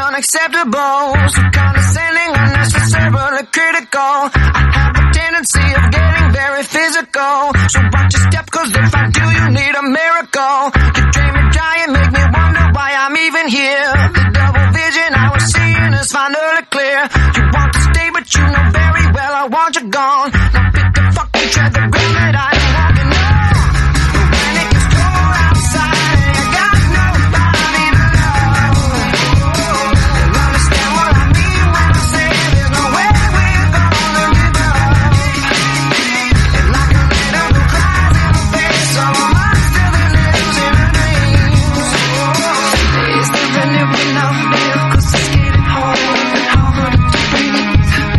unacceptable, so condescending, unnecessarily critical. I have a tendency of getting very physical, so watch your step, cause if I do, you need a miracle. You drain me dry and make me wonder why I'm even here. The double vision I was seeing is finally clear. You want to stay, but you know very well I want you gone. Now pick the fucking tread the ground that I am walking on. When it gets cold outside and I got nobody to love, you'll understand what I mean when I say there's no way we're gonna give up. And like a little who cries in the face of a monster that lives in her dreams. Is there anyone out there? 'Cause it's getting harder and harder to breathe.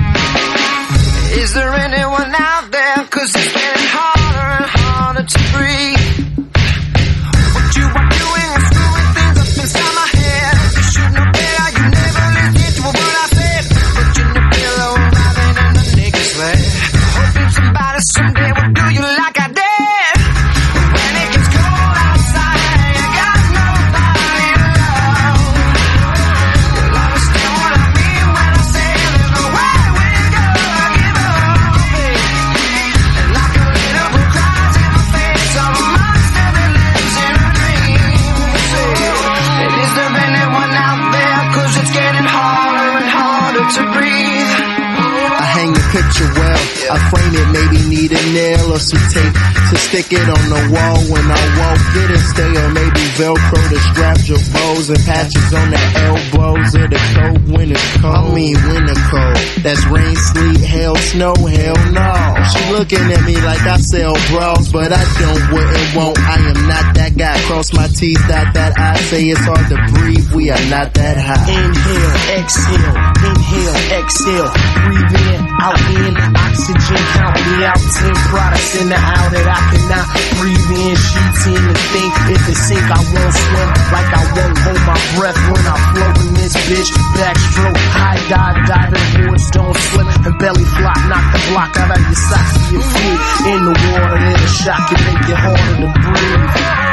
Is there anyone out there? 'Cause it's getting harder and harder to breathe. What you are doing is screwing things up inside my head. You should know better, you never listen to what I said. Putting the pillow wrapping in the naked sweat, hoping somebody someday will do you like I did. When it gets cold outside and you got nobody to love, you'll understand what I mean when I say there's no way we're gonna give up. And like a little who cries in the face of a monster that lives in her dreams. And is there anyone out there? 'Cause it's getting harder and harder to breathe. I hang the picture well, I frame it, maybe need a nail or some tape to stick it on the wall when I walk. Get it stay or maybe Velcro to strap your bows and patches on the elbows of the coat when it's cold. I mean winter cold, that's rain, sleet, hail, snow, hell no. She looking at me like I sell bras, but I don't, wouldn't, won't. I am not that guy. Cross my T's, dot that I. Say it's hard to breathe, we are not that high. Inhale, exhale, inhale, exhale. Breathe in, out in, oxygen, count me out. 10 products in the aisle that I cannot breathe in. Sheets in the thing, if it sink I won't swim. Like I won't hold my breath when I float in this bitch. Backstroke, high dive, diving boards don't slip. And belly flop, knock the block out of your socks to your feet. In the water, it'll shock you, make it harder to breathe.